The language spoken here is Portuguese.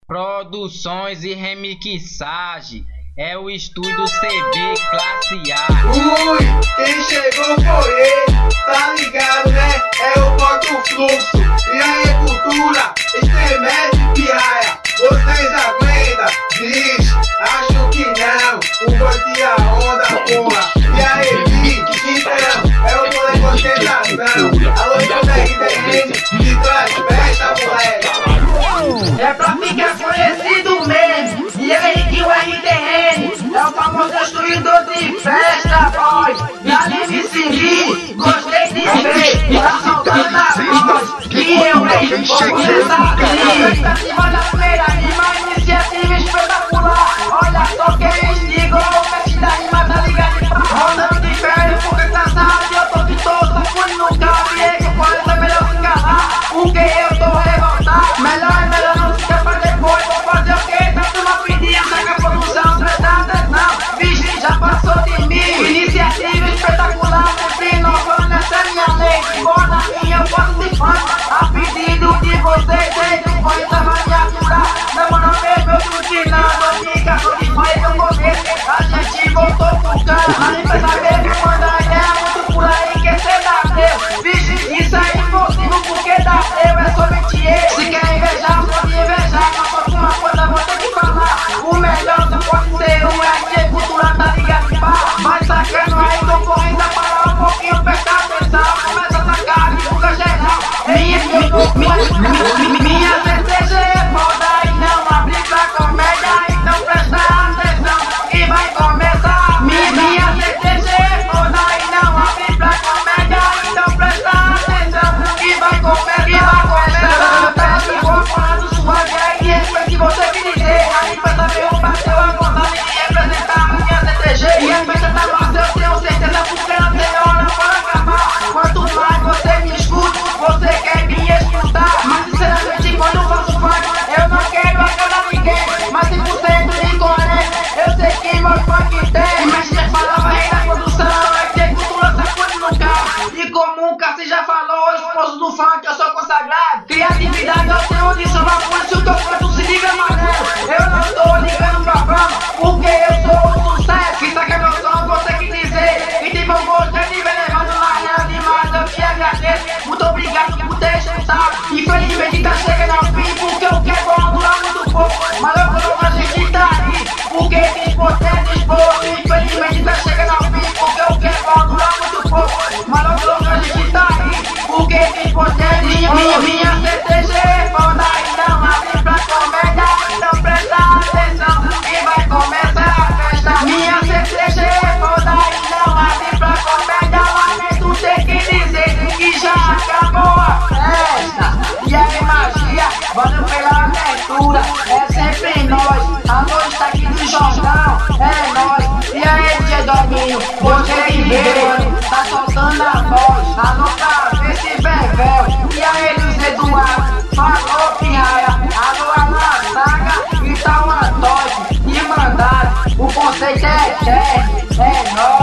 Produções e remixagem. É o estúdio CB Classe A. Ui, quem chegou foi ele, tá ligado, né? É o Porto Fluxo. E aí, cultura, estremece pirraia. Vocês aguentam? Bicho, acho que não. O banco a onda, porra. E aí, bicho, então, é o moleque ostentação. Alô, então, RDN, que traz festa, moleque. É pra ficar conhecido mesmo. E aí que o RDN é o famoso destruidor de festa, boy. Dá-lhe me seguir, gostei de ver. Tá soltando a voz, que eu vou começar a expectativa da primeira rima, iniciativa espetacular. Olha só quem instigou, o mestre da rima, tá ligado? Rodando de férias, porque tá sabe, eu tô de toça, fui no carro e que pode é melhor se calar. Porque eu tô revoltado, melhor não ficar pra depois. Vou fazer o que? Tá turma pedindo, saca a produção, presta atenção. Vixe, já passou de mim, iniciativa espetacular, sempre inovando, essa é minha lei. Embora minha eu posso de fã, a pedido de vocês, desde o pai da maniatura. Não, mano, mesmo eu tô tirando, fica só de pai no começo. A gente voltou pro canto, a empresa mesmo manda ideia muito por aí, que cê dá Deus. Vixe, isso é impossível, porque dá Deus, é somente eu. Se quer invejar, pode invejar, mas só uma coisa vou ter que falar. O melhor só pode ser um RG Cultura, tá ligado? Vai sacando aí, concorrendo a parar um pouquinho, presta atenção. Começa a sacar, divulga geral. Minha CCG é foda e não abre pra comédia, então presta atenção que vai começar. Minha CCG é foda e não abre pra comédia, então presta atenção que vai começar. Tá aqui, vou falando suave aí, é que você quer dizer. Aí pra saber o bateu a vontade de representar a minha CCG. E a festa tá massa, eu tenho certeza, porque não tem hora para acabar. Quanto mais você me escuta, você quer me escutar. Mas sinceramente, quando eu faço funk, eu não quero agradar ninguém. Mas 100% de coerência, eu sei que meu funk tem. Mas já falava aí da produção, é que cultura sacode no carro. E como o Cassi já falou, os esposo do funk, eu sou consagrado. Criatividade eu tenho de salvar, por isso que eu canto, se liga maneiro. Eu não tô ligando pra fama, porque eu sou um sucesso. Que saca meu som, você que dizer. E tem bom gosto, é nível elevado, lá demais, eu te agradeço. Muito obrigado por ter escutado. Infelizmente tá chegando ao fim, porque eu quero durar muito pouco. Mas logo a gente tá aí, porque dispor é disposto. Infelizmente tá chegando ao fim, porque eu quero durar muito pouco. Mas logo a gente tá aí, porque dispor é disposto. Minha CTG é foda, então abre pra comédia, então presta atenção que vai começar a festa. Minha CTG é foda, então abre pra comédia, mas tu tem que dizer que já acabou a festa. E aí, magia, valeu pela abertura, é sempre nós. A noite tá aqui do Jordão, é nós. E aí, DJ Doguinho, você que veio, tá soltando a voz. Alô, Cabeça e Bevel. E aí, Luiz Eduardo, falou, pirraia. Alô, Alô, Saga, e tá uma toque. E mandado, o conceito é eterno, é nóis.